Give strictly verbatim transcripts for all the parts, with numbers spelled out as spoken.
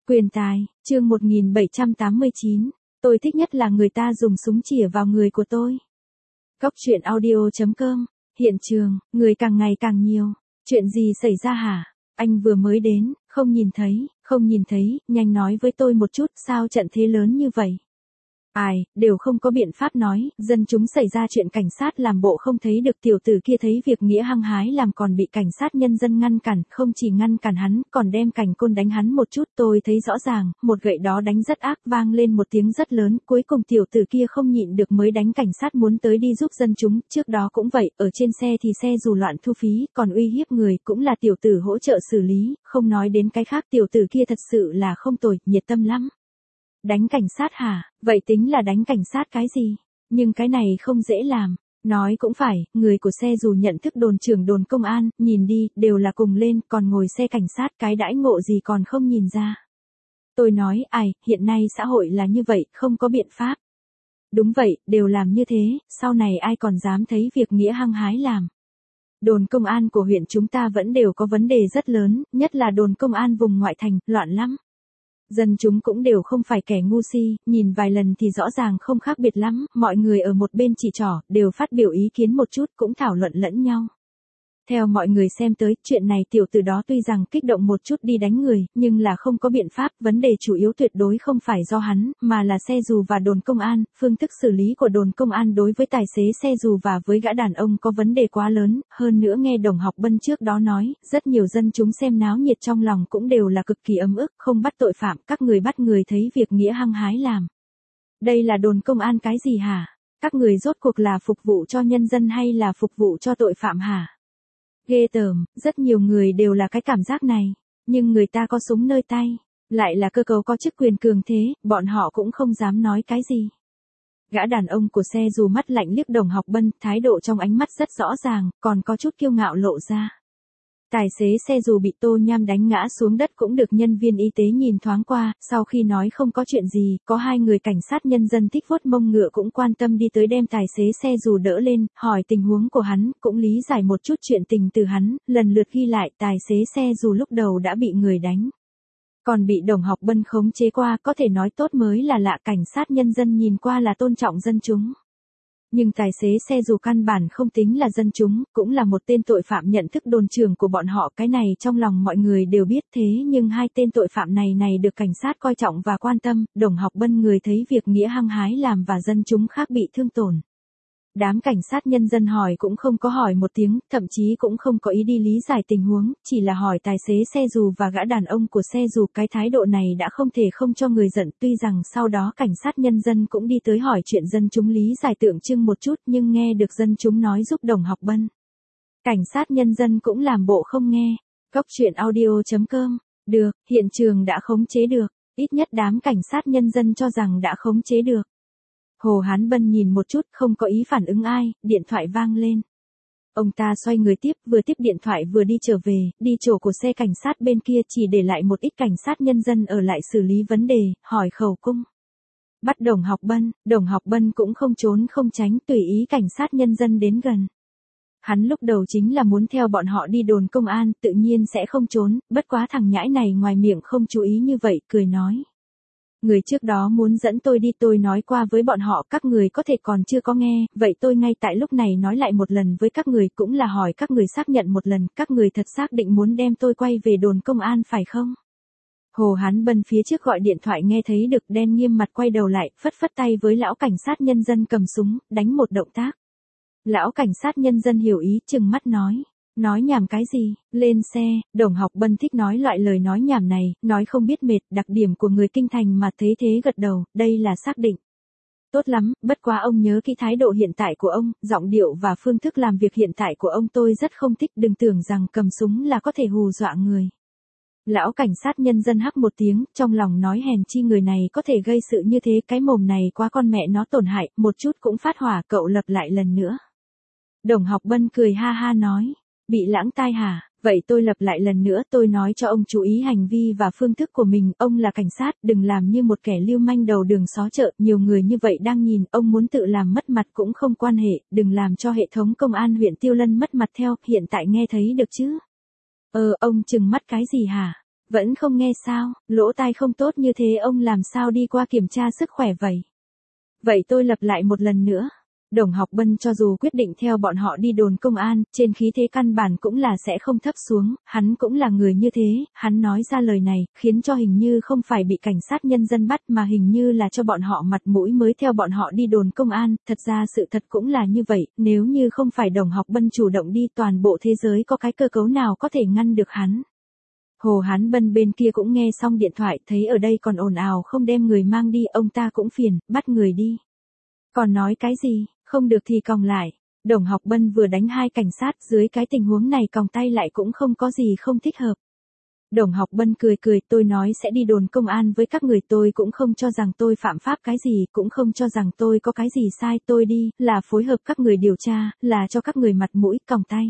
Quyền tài, chương một nghìn bảy trăm tám mươi chín. Tôi thích nhất là người ta dùng súng chĩa vào người của tôi. Cóc truyện audio chấm com. Hiện trường, người càng ngày càng nhiều. Chuyện gì xảy ra hả? Anh vừa mới đến, không nhìn thấy, không nhìn thấy, nhanh nói với tôi một chút, sao trận thế lớn như vậy? Ai, đều không có biện pháp nói, dân chúng xảy ra chuyện cảnh sát làm bộ không thấy được, tiểu tử kia thấy việc nghĩa hăng hái làm còn bị cảnh sát nhân dân ngăn cản, không chỉ ngăn cản hắn, còn đem cành côn đánh hắn một chút, tôi thấy rõ ràng, một gậy đó đánh rất ác, vang lên một tiếng rất lớn, cuối cùng tiểu tử kia không nhịn được mới đánh cảnh sát muốn tới đi giúp dân chúng, trước đó cũng vậy, ở trên xe thì xe dù loạn thu phí, còn uy hiếp người, cũng là tiểu tử hỗ trợ xử lý, không nói đến cái khác, tiểu tử kia thật sự là không tồi, nhiệt tâm lắm. Đánh cảnh sát hả? Vậy tính là đánh cảnh sát cái gì? Nhưng cái này không dễ làm. Nói cũng phải, người của xe dù nhận thức đồn trưởng đồn công an, nhìn đi, đều là cùng lên, còn ngồi xe cảnh sát, cái đãi ngộ gì còn không nhìn ra. Tôi nói, ai, hiện nay xã hội là như vậy, không có biện pháp. Đúng vậy, đều làm như thế, sau này ai còn dám thấy việc nghĩa hăng hái làm. Đồn công an của huyện chúng ta vẫn đều có vấn đề rất lớn, nhất là đồn công an vùng ngoại thành, loạn lắm. Dân chúng cũng đều không phải kẻ ngu si, nhìn vài lần thì rõ ràng không khác biệt lắm, mọi người ở một bên chỉ trỏ, đều phát biểu ý kiến một chút, cũng thảo luận lẫn nhau. Theo mọi người xem tới, chuyện này tiểu tử đó tuy rằng kích động một chút đi đánh người, nhưng là không có biện pháp, vấn đề chủ yếu tuyệt đối không phải do hắn, mà là xe dù và đồn công an, phương thức xử lý của đồn công an đối với tài xế xe dù và với gã đàn ông có vấn đề quá lớn, hơn nữa nghe Đồng Học Bân trước đó nói, rất nhiều dân chúng xem náo nhiệt trong lòng cũng đều là cực kỳ ấm ức, không bắt tội phạm, các người bắt người thấy việc nghĩa hăng hái làm. Đây là đồn công an cái gì hả? Các người rốt cuộc là phục vụ cho nhân dân hay là phục vụ cho tội phạm hả? Ghê tởm, rất nhiều người đều là cái cảm giác này, nhưng người ta có súng nơi tay, lại là cơ cấu có chức quyền cường thế, bọn họ cũng không dám nói cái gì. Gã đàn ông của xe dù mắt lạnh liếc Đồng Học Bân, thái độ trong ánh mắt rất rõ ràng, còn có chút kiêu ngạo lộ ra. Tài xế xe dù bị Tô Nham đánh ngã xuống đất cũng được nhân viên y tế nhìn thoáng qua, sau khi nói không có chuyện gì, có hai người cảnh sát nhân dân thích vuốt mông ngựa cũng quan tâm đi tới đem tài xế xe dù đỡ lên, hỏi tình huống của hắn, cũng lý giải một chút chuyện tình từ hắn, lần lượt ghi lại tài xế xe dù lúc đầu đã bị người đánh. Còn bị Đồng Học Bân khống chế qua, có thể nói tốt mới là lạ, cảnh sát nhân dân nhìn qua là tôn trọng dân chúng. Nhưng tài xế xe dù căn bản không tính là dân chúng, cũng là một tên tội phạm nhận thức đồn trưởng của bọn họ, cái này trong lòng mọi người đều biết, thế nhưng hai tên tội phạm này này được cảnh sát coi trọng và quan tâm, Đồng Học Bân người thấy việc nghĩa hăng hái làm và dân chúng khác bị thương tổn. Đám cảnh sát nhân dân hỏi cũng không có hỏi một tiếng, thậm chí cũng không có ý đi lý giải tình huống, chỉ là hỏi tài xế xe dù và gã đàn ông của xe dù, cái thái độ này đã không thể không cho người giận, tuy rằng sau đó cảnh sát nhân dân cũng đi tới hỏi chuyện dân chúng lý giải tượng trưng một chút, nhưng nghe được dân chúng nói giúp Đồng Học Bân. Cảnh sát nhân dân cũng làm bộ không nghe. Cóc truyện audio chấm com. Được, hiện trường đã khống chế được, ít nhất đám cảnh sát nhân dân cho rằng đã khống chế được. Hồ Hán Bân nhìn một chút, không có ý phản ứng ai, điện thoại vang lên. Ông ta xoay người tiếp, vừa tiếp điện thoại vừa đi trở về, đi chỗ của xe cảnh sát bên kia, chỉ để lại một ít cảnh sát nhân dân ở lại xử lý vấn đề, hỏi khẩu cung. Bắt Đồng Học Bân, Đồng Học Bân cũng không trốn không tránh, tùy ý cảnh sát nhân dân đến gần. Hắn lúc đầu chính là muốn theo bọn họ đi đồn công an, tự nhiên sẽ không trốn, bất quá thằng nhãi này ngoài miệng không chú ý như vậy, cười nói. Người trước đó muốn dẫn tôi đi, tôi nói qua với bọn họ, các người có thể còn chưa có nghe, vậy tôi ngay tại lúc này nói lại một lần với các người, cũng là hỏi các người xác nhận một lần, các người thật xác định muốn đem tôi quay về đồn công an phải không? Hồ Hán Bân phía trước gọi điện thoại nghe thấy được, đen nghiêm mặt quay đầu lại, phất phất tay với lão cảnh sát nhân dân cầm súng, đánh một động tác. Lão cảnh sát nhân dân hiểu ý, trừng mắt nói. Nói nhảm cái gì, lên xe, Đồng Học Bân thích nói loại lời nói nhảm này, nói không biết mệt, đặc điểm của người kinh thành mà, thế thế gật đầu, đây là xác định. Tốt lắm, bất quá ông nhớ cái thái độ hiện tại của ông, giọng điệu và phương thức làm việc hiện tại của ông tôi rất không thích, đừng tưởng rằng cầm súng là có thể hù dọa người. Lão cảnh sát nhân dân hắc một tiếng, trong lòng nói hèn chi người này có thể gây sự như thế, cái mồm này quá con mẹ nó tổn hại, một chút cũng phát hỏa, cậu lập lại lần nữa. Đồng Học Bân cười ha ha nói. Bị lãng tai hả? Vậy tôi lặp lại lần nữa, tôi nói cho ông chú ý hành vi và phương thức của mình, ông là cảnh sát, đừng làm như một kẻ lưu manh đầu đường xó chợ, nhiều người như vậy đang nhìn, ông muốn tự làm mất mặt cũng không quan hệ, đừng làm cho hệ thống công an huyện Tiêu Lân mất mặt theo, hiện tại nghe thấy được chứ? Ờ, ông chừng mắt cái gì hả? Vẫn không nghe sao, lỗ tai không tốt như thế ông làm sao đi qua kiểm tra sức khỏe vậy? Vậy tôi lặp lại một lần nữa. Đồng Học Bân cho dù quyết định theo bọn họ đi đồn công an, trên khí thế căn bản cũng là sẽ không thấp xuống, hắn cũng là người như thế, hắn nói ra lời này, khiến cho hình như không phải bị cảnh sát nhân dân bắt mà hình như là cho bọn họ mặt mũi mới theo bọn họ đi đồn công an, thật ra sự thật cũng là như vậy, nếu như không phải Đồng Học Bân chủ động đi toàn bộ thế giới có cái cơ cấu nào có thể ngăn được hắn. Hồ Hán Bân bên kia cũng nghe xong điện thoại, thấy ở đây còn ồn ào không đem người mang đi, ông ta cũng phiền, bắt người đi. Còn nói cái gì, không được thì còng lại. Đồng Học Bân vừa đánh hai cảnh sát, dưới cái tình huống này còng tay lại cũng không có gì không thích hợp. Đồng Học Bân cười cười, tôi nói sẽ đi đồn công an với các người, tôi cũng không cho rằng tôi phạm pháp cái gì, cũng không cho rằng tôi có cái gì sai, tôi đi, là phối hợp các người điều tra, là cho các người mặt mũi, còng tay.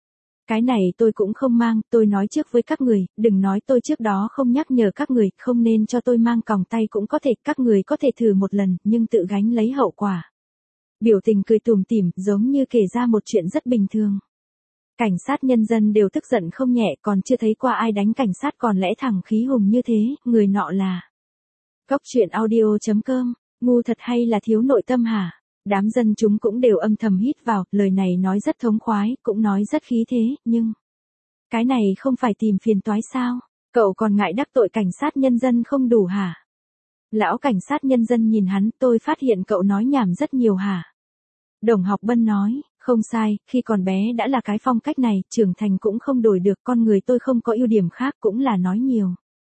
Cái này tôi cũng không mang, tôi nói trước với các người, đừng nói tôi trước đó không nhắc nhở các người, không nên cho tôi mang còng tay cũng có thể, các người có thể thử một lần, nhưng tự gánh lấy hậu quả. Biểu tình cười tủm tỉm, giống như kể ra một chuyện rất bình thường. Cảnh sát nhân dân đều tức giận không nhẹ, còn chưa thấy qua ai đánh cảnh sát còn lẽ thẳng khí hùng như thế, người nọ là. Cóc truyện audio chấm com, ngu thật hay là thiếu nội tâm hả? Đám dân chúng cũng đều âm thầm hít vào, lời này nói rất thống khoái, cũng nói rất khí thế, nhưng... Cái này không phải tìm phiền toái sao? Cậu còn ngại đắc tội cảnh sát nhân dân không đủ hả? Lão cảnh sát nhân dân nhìn hắn, tôi phát hiện cậu nói nhảm rất nhiều hả? Đồng Học Bân nói, không sai, khi còn bé đã là cái phong cách này, trưởng thành cũng không đổi được, con người tôi không có ưu điểm khác cũng là nói nhiều.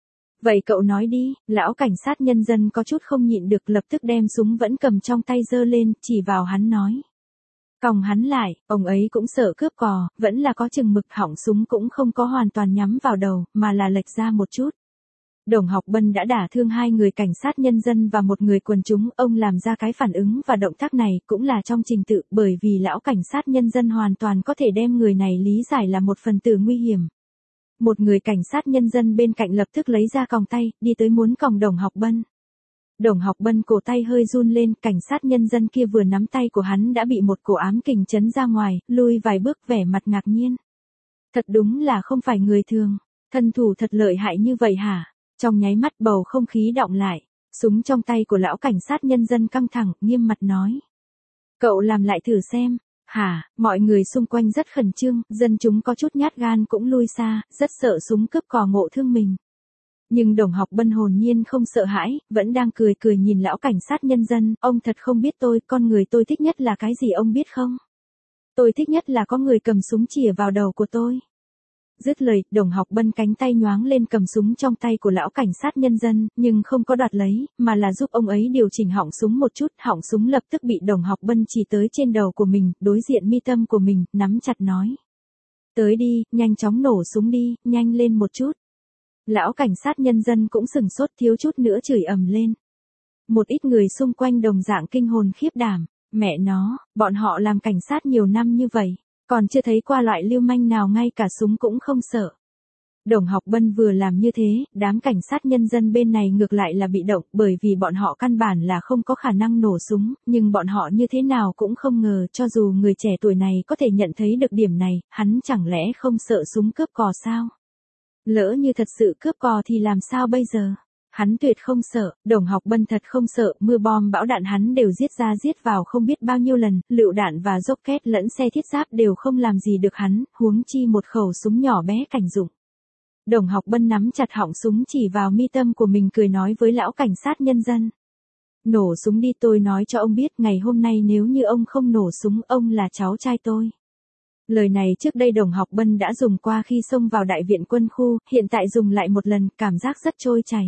Vậy cậu nói đi, lão cảnh sát nhân dân có chút không nhịn được, lập tức đem súng vẫn cầm trong tay giơ lên, chỉ vào hắn nói. Còng hắn lại, ông ấy cũng sợ cướp cò, vẫn là có chừng mực, họng súng cũng không có hoàn toàn nhắm vào đầu, mà là lệch ra một chút. Đồng Học Bân đã đả thương hai người cảnh sát nhân dân và một người quần chúng, ông làm ra cái phản ứng và động tác này cũng là trong trình tự, bởi vì lão cảnh sát nhân dân hoàn toàn có thể đem người này lý giải là một phần tử nguy hiểm. Một người cảnh sát nhân dân bên cạnh lập tức lấy ra còng tay, đi tới muốn còng Đồng Học Bân. Đồng Học Bân cổ tay hơi run lên, cảnh sát nhân dân kia vừa nắm tay của hắn đã bị một cổ ám kình chấn ra ngoài, lui vài bước vẻ mặt ngạc nhiên. Thật đúng là không phải người thường, thân thủ thật lợi hại như vậy hả? Trong nháy mắt bầu không khí đọng lại, súng trong tay của lão cảnh sát nhân dân căng thẳng, nghiêm mặt nói. Cậu làm lại thử xem. Hả, mọi người xung quanh rất khẩn trương, dân chúng có chút nhát gan cũng lui xa, rất sợ súng cướp cò ngộ thương mình. Nhưng Đồng Học Bân hồn nhiên không sợ hãi, vẫn đang cười cười nhìn lão cảnh sát nhân dân, ông thật không biết tôi, con người tôi thích nhất là cái gì ông biết không? Tôi thích nhất là có người cầm súng chĩa vào đầu của tôi. Dứt lời, Đồng Học Bân cánh tay nhoáng lên cầm súng trong tay của lão cảnh sát nhân dân, nhưng không có đoạt lấy, mà là giúp ông ấy điều chỉnh họng súng một chút, họng súng lập tức bị Đồng Học Bân chỉ tới trên đầu của mình, đối diện mi tâm của mình, nắm chặt nói. Tới đi, nhanh chóng nổ súng đi, nhanh lên một chút. Lão cảnh sát nhân dân cũng sừng sốt, thiếu chút nữa chửi ầm lên. Một ít người xung quanh đồng dạng kinh hồn khiếp đảm, mẹ nó, bọn họ làm cảnh sát nhiều năm như vậy. Còn chưa thấy qua loại lưu manh nào ngay cả súng cũng không sợ. Đồng Học Bân vừa làm như thế, đám cảnh sát nhân dân bên này ngược lại là bị động, bởi vì bọn họ căn bản là không có khả năng nổ súng, nhưng bọn họ như thế nào cũng không ngờ, cho dù người trẻ tuổi này có thể nhận thấy được điểm này, hắn chẳng lẽ không sợ súng cướp cò sao? Lỡ như thật sự cướp cò thì làm sao bây giờ? Hắn tuyệt không sợ, Đồng Học Bân thật không sợ, mưa bom bão đạn hắn đều giết ra giết vào không biết bao nhiêu lần, lựu đạn và rocket lẫn xe thiết giáp đều không làm gì được hắn, huống chi một khẩu súng nhỏ bé cảnh dụng. Đồng Học Bân nắm chặt họng súng chỉ vào mi tâm của mình cười nói với lão cảnh sát nhân dân. Nổ súng đi, tôi nói cho ông biết, ngày hôm nay nếu như ông không nổ súng, ông là cháu trai tôi. Lời này trước đây Đồng Học Bân đã dùng qua khi xông vào đại viện quân khu, hiện tại dùng lại một lần, cảm giác rất trôi chảy.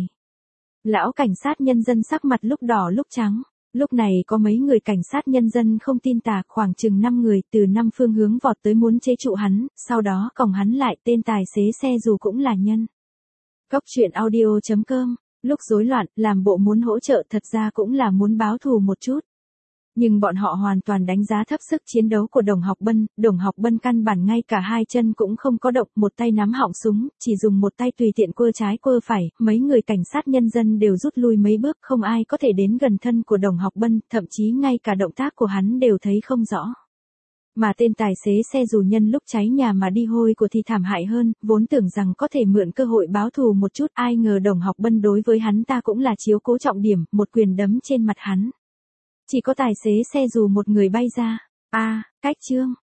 Lão cảnh sát nhân dân sắc mặt lúc đỏ lúc trắng. Lúc này có mấy người cảnh sát nhân dân không tin tà, khoảng chừng năm người từ năm phương hướng vọt tới muốn chế trụ hắn, sau đó còng hắn lại, tên tài xế xe dù cũng là nhân. Cóc truyện audio chấm com, lúc rối loạn, làm bộ muốn hỗ trợ thật ra cũng là muốn báo thù một chút. Nhưng bọn họ hoàn toàn đánh giá thấp sức chiến đấu của Đồng Học Bân, Đồng Học Bân căn bản ngay cả hai chân cũng không có động, một tay nắm họng súng, chỉ dùng một tay tùy tiện quơ trái quơ phải, mấy người cảnh sát nhân dân đều rút lui mấy bước, không ai có thể đến gần thân của Đồng Học Bân, thậm chí ngay cả động tác của hắn đều thấy không rõ. Mà tên tài xế xe dù nhân lúc cháy nhà mà đi hôi của thì thảm hại hơn, vốn tưởng rằng có thể mượn cơ hội báo thù một chút, ai ngờ Đồng Học Bân đối với hắn ta cũng là chiếu cố trọng điểm, một quyền đấm trên mặt hắn. Chỉ có tài xế xe dù một người bay ra. A, cách chương.